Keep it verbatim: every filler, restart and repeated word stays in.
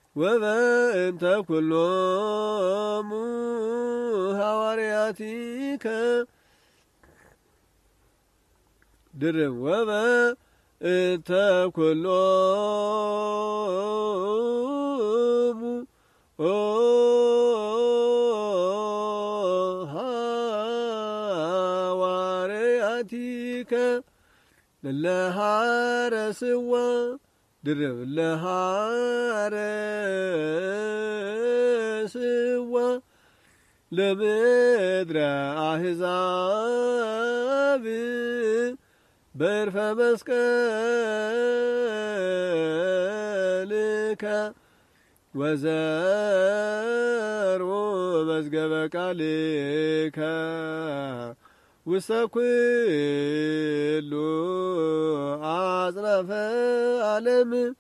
ወበእንተ ኩሎሙ ሐዋርያቲከ ድርብ ወበእንተ ኩሎሙ ሐዋርያቲከ ለሐረስዋ ድርብ ለሐረስዋ ለምድረ አሕዛብ በዕርፈ መስቀልከ ወዘርኡ መዝገበ ቃልከ ውስተ ኩሉ አጽናፈ ዓለም